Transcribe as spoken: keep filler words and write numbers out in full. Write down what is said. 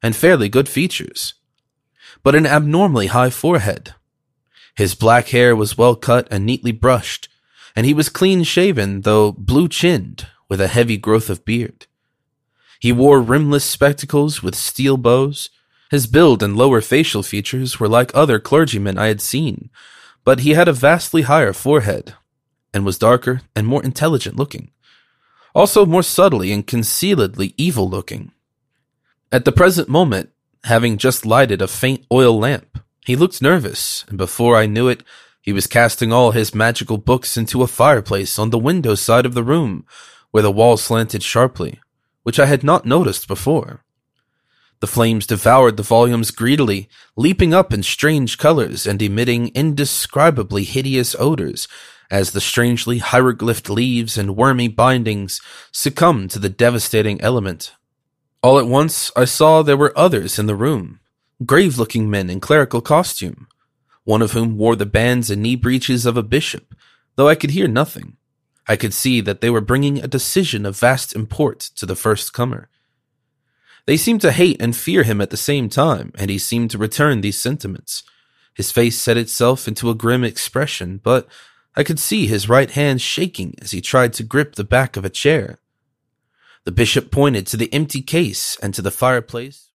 and fairly good features, but an abnormally high forehead. His black hair was well cut and neatly brushed, and he was clean-shaven, though blue-chinned, with a heavy growth of beard. He wore rimless spectacles with steel bows. His build and lower facial features were like other clergymen I had seen, but he had a vastly higher forehead, and was darker and more intelligent-looking, also more subtly and concealedly evil-looking. At the present moment, having just lighted a faint oil lamp, he looked nervous, and before I knew it, he was casting all his magical books into a fireplace on the window side of the room, where the wall slanted sharply, which I had not noticed before. The flames devoured the volumes greedily, leaping up in strange colors and emitting indescribably hideous odors as the strangely hieroglyphed leaves and wormy bindings succumbed to the devastating element. All at once I saw there were others in the room, grave-looking men in clerical costume, one of whom wore the bands and knee breeches of a bishop, though I could hear nothing. I could see that they were bringing a decision of vast import to the first comer. They seemed to hate and fear him at the same time, and he seemed to return these sentiments. His face set itself into a grim expression, but I could see his right hand shaking as he tried to grip the back of a chair. The bishop pointed to the empty case and to the fireplace